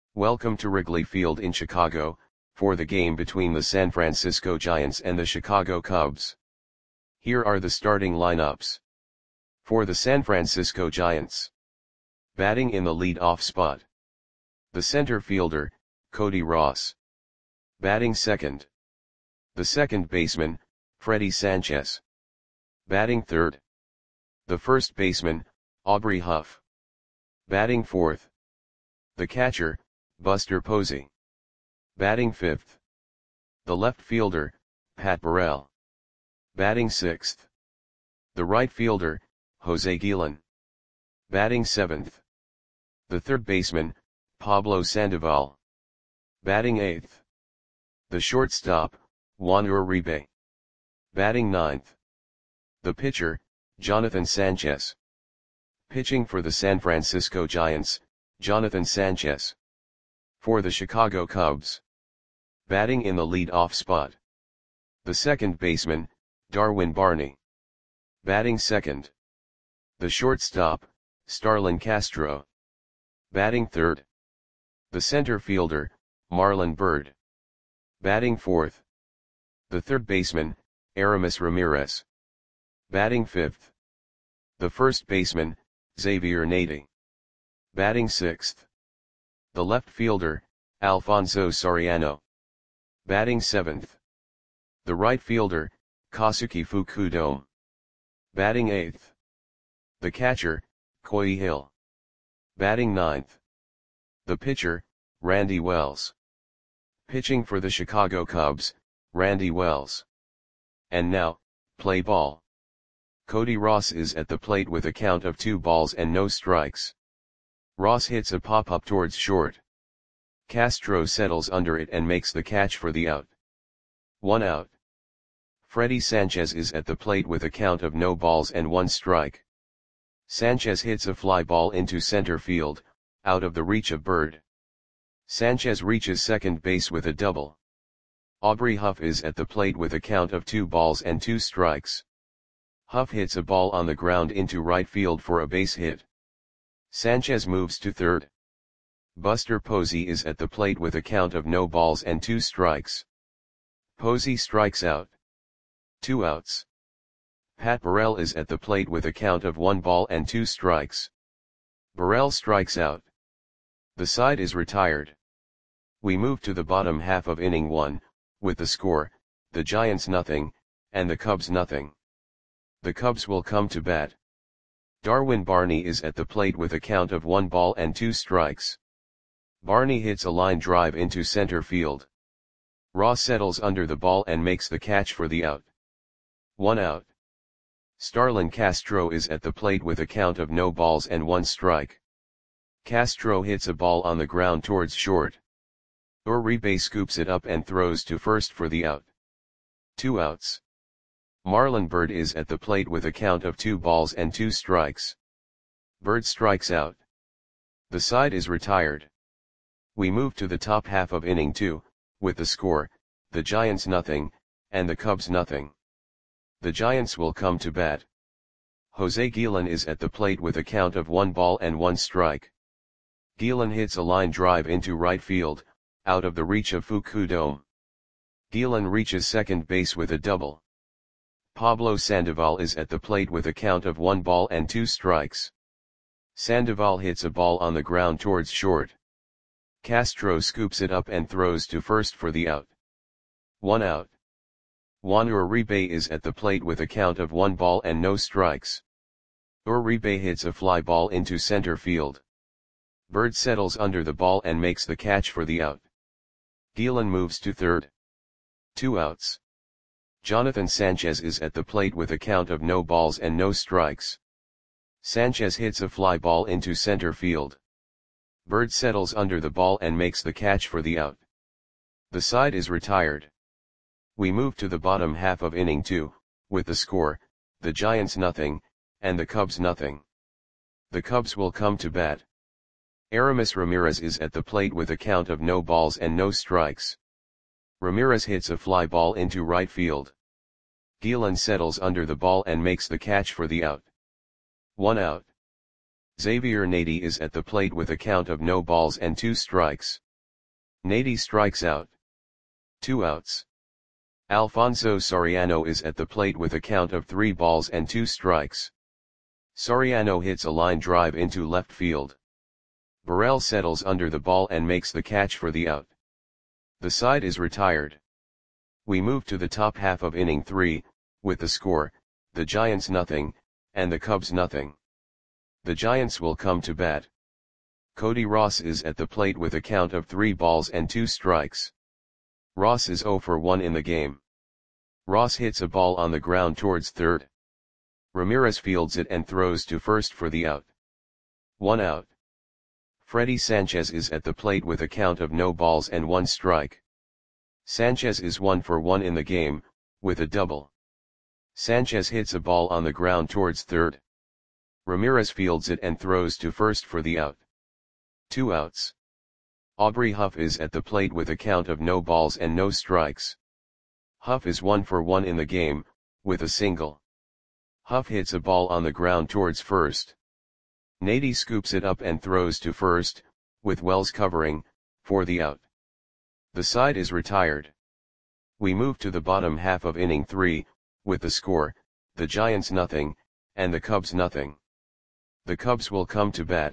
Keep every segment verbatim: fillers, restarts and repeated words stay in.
Welcome to Wrigley Field in Chicago, for the game between the San Francisco Giants and the Chicago Cubs. Here are the starting lineups. For the San Francisco Giants. Batting in the lead-off spot. The center fielder, Cody Ross. Batting second. The second baseman, Freddie Sanchez. Batting third. The first baseman, Aubrey Huff. Batting fourth. The catcher, Buster Posey. Batting fifth. The left fielder, Pat Burrell. Batting sixth. The right fielder, Jose Guillen. Batting seventh. The third baseman, Pablo Sandoval. Batting eighth. The shortstop, Juan Uribe. Batting ninth. The pitcher, Jonathan Sanchez. Pitching for the San Francisco Giants, Jonathan Sanchez. For the Chicago Cubs. Batting in the lead-off spot. The second baseman, Darwin Barney. Batting second. The shortstop, Starlin Castro. Batting third. The center fielder, Marlon Byrd. Batting fourth. The third baseman, Aramis Ramirez. Batting fifth. The first baseman, Xavier Nady. Batting sixth. The left fielder, Alfonso Soriano. Batting seventh. The right fielder, Kazuki Fukudome. Batting eighth. The catcher, Koi Hill. Batting ninth. The pitcher, Randy Wells. Pitching for the Chicago Cubs, Randy Wells. And now, play ball. Cody Ross is at the plate with a count of two balls and no strikes. Ross hits a pop-up towards short. Castro settles under it and makes the catch for the out. One out. Freddie Sanchez is at the plate with a count of no balls and one strike. Sanchez hits a fly ball into center field, out of the reach of Byrd. Sanchez reaches second base with a double. Aubrey Huff is at the plate with a count of two balls and two strikes. Huff hits a ball on the ground into right field for a base hit. Sanchez moves to third. Buster Posey is at the plate with a count of no balls and two strikes. Posey strikes out. Two outs. Pat Burrell is at the plate with a count of one ball and two strikes. Burrell strikes out. The side is retired. We move to the bottom half of inning one, with the score, the Giants nothing, and the Cubs nothing. The Cubs will come to bat. Darwin Barney is at the plate with a count of one ball and two strikes. Barney hits a line drive into center field. Ross settles under the ball and makes the catch for the out. One out. Starlin Castro is at the plate with a count of no balls and one strike. Castro hits a ball on the ground towards short. Uribe scoops it up and throws to first for the out. Two outs. Marlon Byrd is at the plate with a count of two balls and two strikes. Byrd strikes out. The side is retired. We move to the top half of inning two, with the score, the Giants nothing, and the Cubs nothing. The Giants will come to bat. Jose Guillen is at the plate with a count of one ball and one strike. Guillen hits a line drive into right field, out of the reach of Fukudome. Guillen reaches second base with a double. Pablo Sandoval is at the plate with a count of one ball and two strikes. Sandoval hits a ball on the ground towards short. Castro scoops it up and throws to first for the out. One out. Juan Uribe is at the plate with a count of one ball and no strikes. Uribe hits a fly ball into center field. Byrd settles under the ball and makes the catch for the out. Guillen moves to third. Two outs. Jonathan Sanchez is at the plate with a count of no balls and no strikes. Sanchez hits a fly ball into center field. Byrd settles under the ball and makes the catch for the out. The side is retired. We move to the bottom half of inning two, with the score, the Giants nothing, and the Cubs nothing. The Cubs will come to bat. Aramis Ramirez is at the plate with a count of no balls and no strikes. Ramirez hits a fly ball into right field. Guillen settles under the ball and makes the catch for the out. One out. Xavier Nady is at the plate with a count of no balls and two strikes. Nady strikes out. Two outs. Alfonso Soriano is at the plate with a count of three balls and two strikes. Soriano hits a line drive into left field. Burrell settles under the ball and makes the catch for the out. The side is retired. We move to the top half of inning three, with the score, the Giants nothing, and the Cubs nothing. The Giants will come to bat. Cody Ross is at the plate with a count of three balls and two strikes. Ross is oh for one in the game. Ross hits a ball on the ground towards third. Ramirez fields it and throws to first for the out. One out. Freddy Sanchez is at the plate with a count of no balls and one strike. Sanchez is one for one in the game, with a double. Sanchez hits a ball on the ground towards third. Ramirez fields it and throws to first for the out. Two outs. Aubrey Huff is at the plate with a count of no balls and no strikes. Huff is one for one in the game, with a single. Huff hits a ball on the ground towards first. Nady scoops it up and throws to first, with Wells covering, for the out. The side is retired. We move to the bottom half of inning three, with the score, the Giants nothing, and the Cubs nothing. The Cubs will come to bat.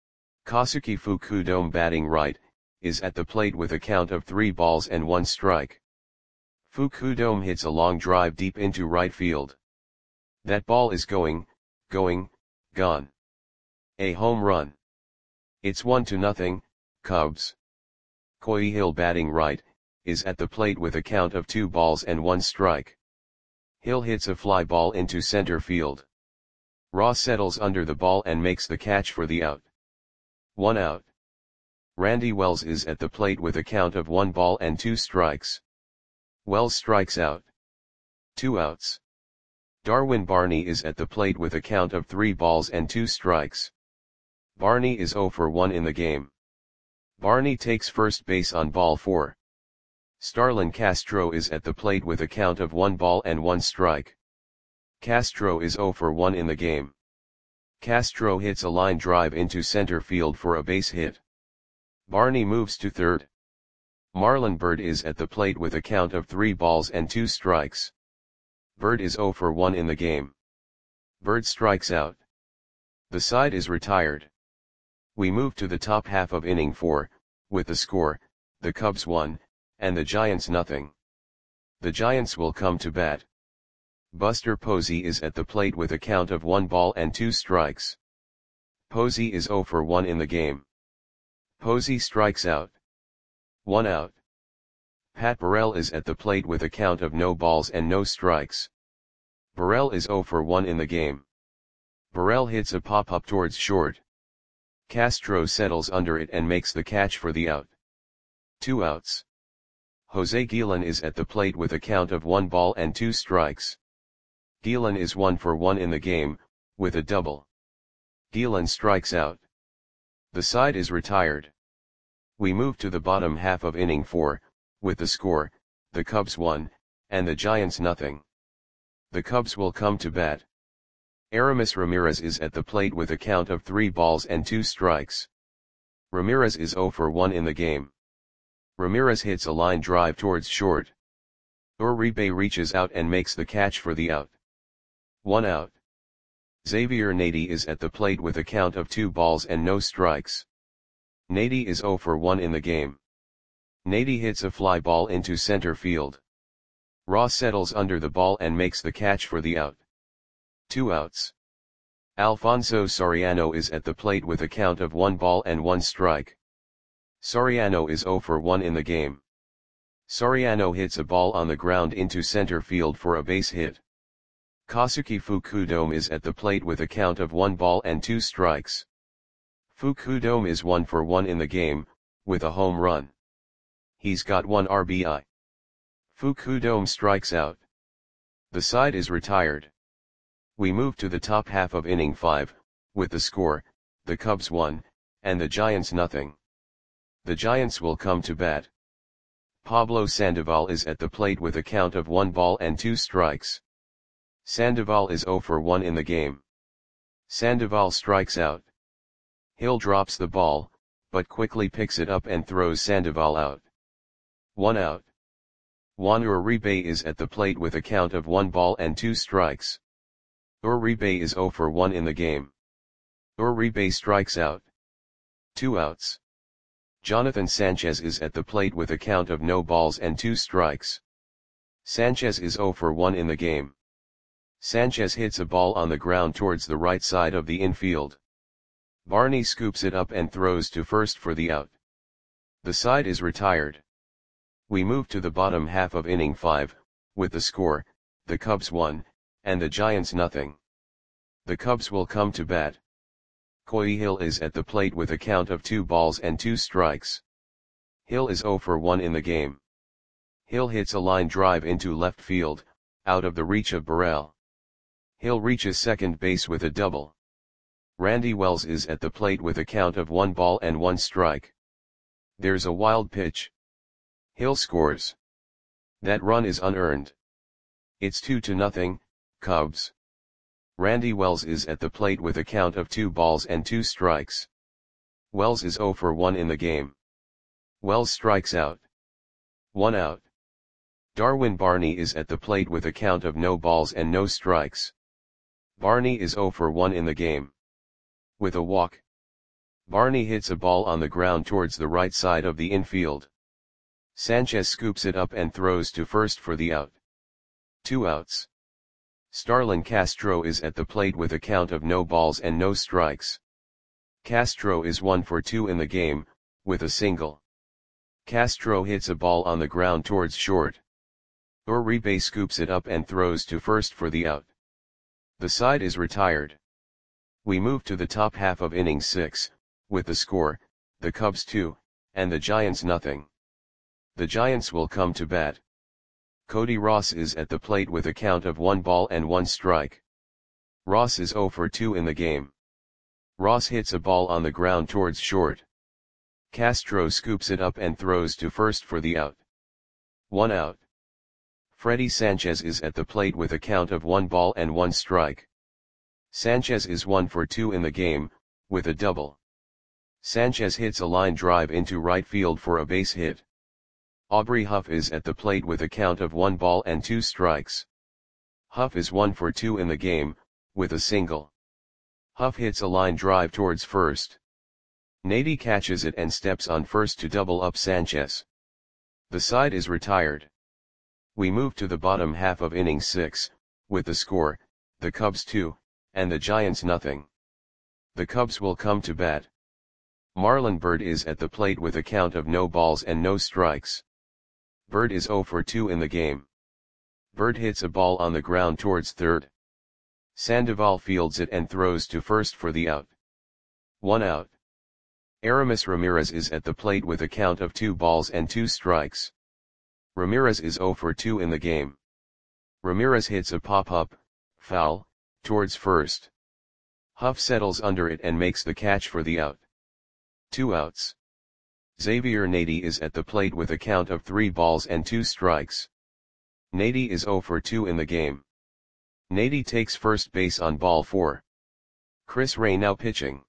Kosuke Fukudome batting right, is at the plate with a count of three balls and one strike. Fukudome hits a long drive deep into right field. That ball is going, going, gone. A home run. It's one to nothing, Cubs. Coy Hill batting right, is at the plate with a count of two balls and one strike. Hill hits a fly ball into center field. Ross settles under the ball and makes the catch for the out. One out. Randy Wells is at the plate with a count of one ball and two strikes. Wells strikes out. Two outs. Darwin Barney is at the plate with a count of three balls and two strikes. Barney is oh for one in the game. Barney takes first base on ball four. Starlin Castro is at the plate with a count of one ball and one strike. Castro is oh for one in the game. Castro hits a line drive into center field for a base hit. Barney moves to third. Marlon Byrd is at the plate with a count of three balls and two strikes. Byrd is oh for one in the game. Byrd strikes out. The side is retired. We move to the top half of inning four, with the score, the Cubs one, and the Giants nothing. The Giants will come to bat. Buster Posey is at the plate with a count of one ball and two strikes. Posey is oh for one in the game. Posey strikes out. One out. Pat Burrell is at the plate with a count of no balls and no strikes. Burrell is oh for one in the game. Burrell hits a pop-up towards short. Castro settles under it and makes the catch for the out. Two outs. Jose Guillen is at the plate with a count of one ball and two strikes. Guillen is one for one in the game, with a double. Guillen strikes out. The side is retired. We move to the bottom half of inning four, with the score, the Cubs one, and the Giants nothing. The Cubs will come to bat. Aramis Ramirez is at the plate with a count of three balls and two strikes. Ramirez is oh for one in the game. Ramirez hits a line drive towards short. Uribe reaches out and makes the catch for the out. One out. Xavier Nady is at the plate with a count of two balls and no strikes. Nady is oh for one in the game. Nady hits a fly ball into center field. Ross settles under the ball and makes the catch for the out. Two outs. Alfonso Soriano is at the plate with a count of one ball and one strike. Soriano is oh for one in the game. Soriano hits a ball on the ground into center field for a base hit. Kosuke Fukudome is at the plate with a count of one ball and two strikes. Fukudome is one for one in the game, with a home run. He's got one R B I. Fukudome strikes out. The side is retired. We move to the top half of inning five, with the score, the Cubs one, and the Giants nothing. The Giants will come to bat. Pablo Sandoval is at the plate with a count of one ball and two strikes. Sandoval is oh for one in the game. Sandoval strikes out. Hill drops the ball, but quickly picks it up and throws Sandoval out. One out. Juan Uribe is at the plate with a count of one ball and two strikes. Uribe is zero for one in the game. Uribe strikes out. Two outs. Jonathan Sanchez is at the plate with a count of no balls and two strikes. Sanchez is zero for one in the game. Sanchez hits a ball on the ground towards the right side of the infield. Barney scoops it up and throws to first for the out. The side is retired. We move to the bottom half of inning five, with the score, the Cubs one, and the Giants nothing. The Cubs will come to bat. Coy Hill is at the plate with a count of two balls and two strikes. Hill is zero for one in the game. Hill hits a line drive into left field, out of the reach of Burrell. Hill reaches second base with a double. Randy Wells is at the plate with a count of one ball and one strike. There's a wild pitch. Hill scores. That run is unearned. It's two to nothing, Cubs. Randy Wells is at the plate with a count of two balls and two strikes. Wells is zero for one in the game. Wells strikes out. One out. Darwin Barney is at the plate with a count of no balls and no strikes. Barney is zero for one in the game. With a walk. Barney hits a ball on the ground towards the right side of the infield. Sanchez scoops it up and throws to first for the out. Two outs. Starlin Castro is at the plate with a count of no balls and no strikes. Castro is one for two in the game, with a single. Castro hits a ball on the ground towards short. Uribe scoops it up and throws to first for the out. The side is retired. We move to the top half of inning six, with the score, the Cubs two, and the Giants nothing. The Giants will come to bat. Cody Ross is at the plate with a count of one ball and one strike. Ross is zero for two in the game. Ross hits a ball on the ground towards short. Castro scoops it up and throws to first for the out. One out. Freddie Sanchez is at the plate with a count of one ball and one strike. Sanchez is one for two in the game, with a double. Sanchez hits a line drive into right field for a base hit. Aubrey Huff is at the plate with a count of one ball and two strikes. Huff is one for two in the game, with a single. Huff hits a line drive towards first. Nady catches it and steps on first to double up Sanchez. The side is retired. We move to the bottom half of inning six, with the score, the Cubs two, and the Giants nothing. The Cubs will come to bat. Marlon Byrd is at the plate with a count of no balls and no strikes. Byrd is zero for two in the game. Byrd hits a ball on the ground towards third. Sandoval fields it and throws to first for the out. One out. Aramis Ramirez is at the plate with a count of two balls and two strikes. Ramirez is zero for two in the game. Ramirez hits a pop-up, foul, towards first. Huff settles under it and makes the catch for the out. Two outs. Xavier Nady is at the plate with a count of three balls and two strikes. Nady is zero for two in the game. Nady takes first base on ball four. Chris Ray now pitching.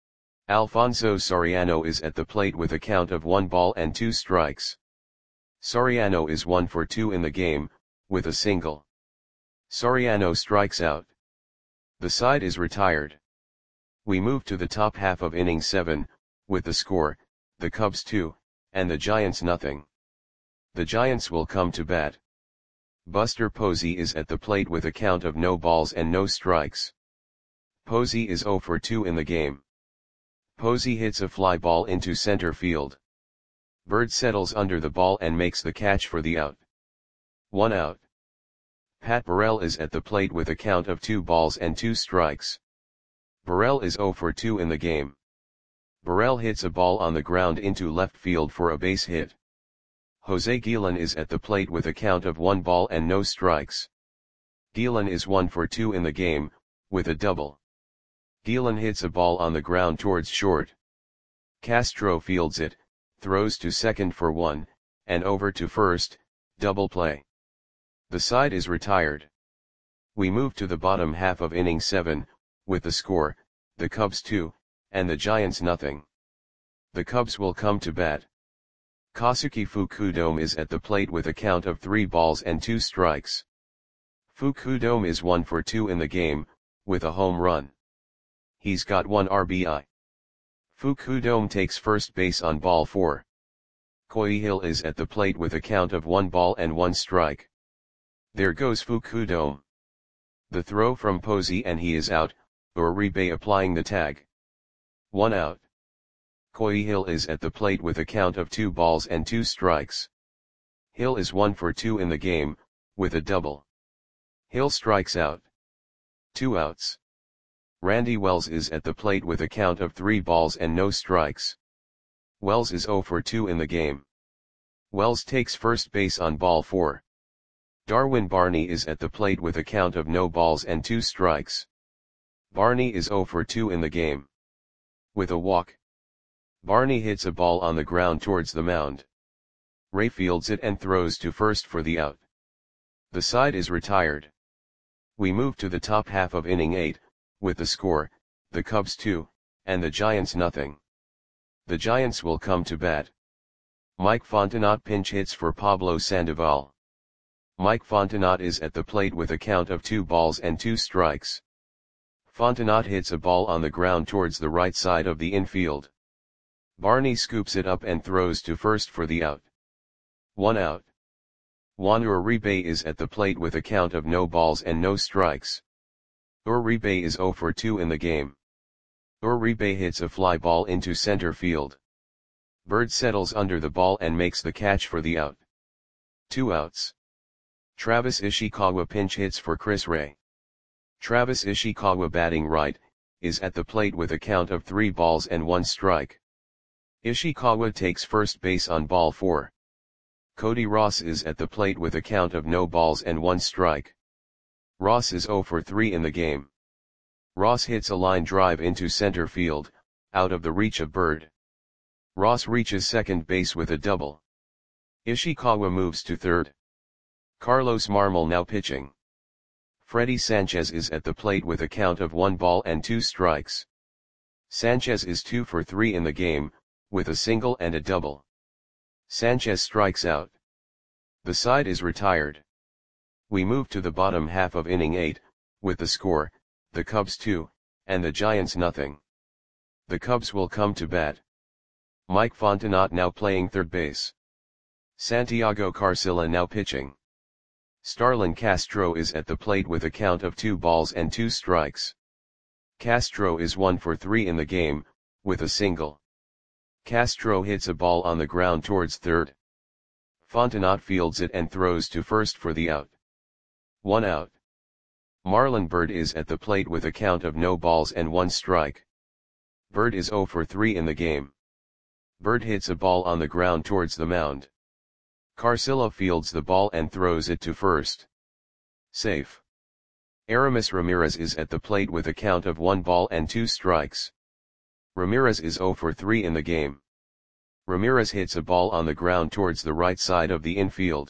Alfonso Soriano is at the plate with a count of one ball and two strikes. Soriano is one for two in the game, with a single. Soriano strikes out. The side is retired. We move to the top half of inning seven, with the score, the Cubs two, and the Giants nothing. The Giants will come to bat. Buster Posey is at the plate with a count of no balls and no strikes. Posey is zero for two in the game. Posey hits a fly ball into center field. Byrd settles under the ball and makes the catch for the out. One out. Pat Burrell is at the plate with a count of two balls and two strikes. Burrell is zero for two in the game. Burrell hits a ball on the ground into left field for a base hit. Jose Guillen is at the plate with a count of one ball and no strikes. Guillen is one for two in the game, with a double. Guillen hits a ball on the ground towards short. Castro fields it, throws to second for one, and over to first, double play. The side is retired. We move to the bottom half of inning seven, with the score, the Cubs two, and the Giants nothing. The Cubs will come to bat. Kosuke Fukudome is at the plate with a count of three balls and two strikes. Fukudome is one for two in the game, with a home run. He's got one R B I. Fukudome takes first base on ball four. Koihil is at the plate with a count of one ball and one strike. There goes Fukudome. The throw from Posey and he is out, Uribe applying the tag. One out. Koihil is at the plate with a count of two balls and two strikes. Hill is one for two in the game, with a double. Hill strikes out. Two outs. Randy Wells is at the plate with a count of three balls and no strikes. Wells is zero for two in the game. Wells takes first base on ball four. Darwin Barney is at the plate with a count of no balls and two strikes. Barney is zero for two in the game. With a walk. Barney hits a ball on the ground towards the mound. Ray fields it and throws to first for the out. The side is retired. We move to the top half of inning eight, with the score, the Cubs two, and the Giants nothing. The Giants will come to bat. Mike Fontenot pinch hits for Pablo Sandoval. Mike Fontenot is at the plate with a count of two balls and two strikes. Fontenot hits a ball on the ground towards the right side of the infield. Barney scoops it up and throws to first for the out. One out. Juan Uribe is at the plate with a count of no balls and no strikes. Uribe is zero for two in the game. Uribe hits a fly ball into center field. Bird settles under the ball and makes the catch for the out. Two outs. Travis Ishikawa pinch hits for Chris Ray. Travis Ishikawa, batting right, is at the plate with a count of three balls and one strike. Ishikawa takes first base on ball four. Cody Ross is at the plate with a count of no balls and one strike. Ross is zero for three in the game. Ross hits a line drive into center field, out of the reach of Bird. Ross reaches second base with a double. Ishikawa moves to third. Carlos Marmol now pitching. Freddy Sanchez is at the plate with a count of one ball and two strikes. Sanchez is two for three in the game, with a single and a double. Sanchez strikes out. The side is retired. We move to the bottom half of inning eight, with the score, the Cubs two, and the Giants nothing. The Cubs will come to bat. Mike Fontenot now playing third base. Santiago Carcilla now pitching. Starlin Castro is at the plate with a count of two balls and two strikes. Castro is one for three in the game, with a single. Castro hits a ball on the ground towards third. Fontenot fields it and throws to first for the out. One out. Marlon Byrd is at the plate with a count of no balls and one strike. Byrd is zero for three in the game. Byrd hits a ball on the ground towards the mound. Carcilla fields the ball and throws it to first. Safe. Aramis Ramirez is at the plate with a count of one ball and two strikes. Ramirez is zero for three in the game. Ramirez hits a ball on the ground towards the right side of the infield.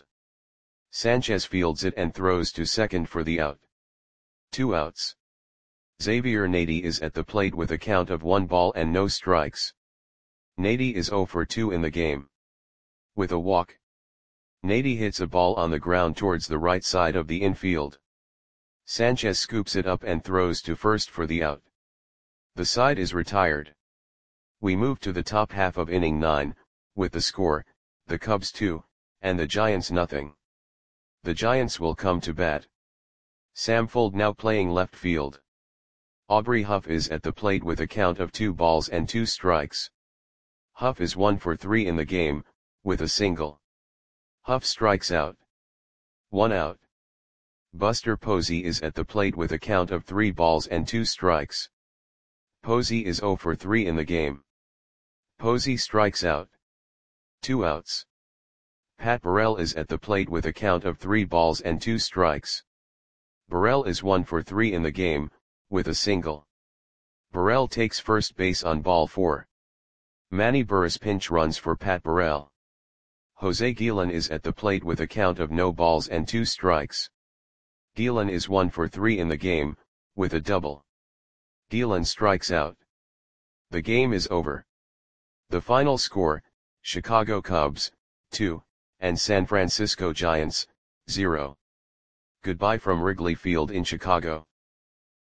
Sanchez fields it and throws to second for the out. Two outs. Xavier Nady is at the plate with a count of one ball and no strikes. Nady is zero for two in the game. With a walk. Nady hits a ball on the ground towards the right side of the infield. Sanchez scoops it up and throws to first for the out. The side is retired. We move to the top half of inning nine, with the score, the Cubs two, and the Giants nothing. The Giants will come to bat. Sam Fuld now playing left field. Aubrey Huff is at the plate with a count of two balls and two strikes. Huff is one for three in the game, with a single. Huff strikes out. One out. Buster Posey is at the plate with a count of three balls and two strikes. Posey is zero for three in the game. Posey strikes out. Two outs. Pat Burrell is at the plate with a count of three balls and two strikes. Burrell is one for three in the game, with a single. Burrell takes first base on ball four. Manny Burris pinch runs for Pat Burrell. Jose Guillen is at the plate with a count of no balls and two strikes. Guillen is one for three in the game, with a double. Guillen strikes out. The game is over. The final score, Chicago Cubs, two, and San Francisco Giants, zero. Goodbye from Wrigley Field in Chicago.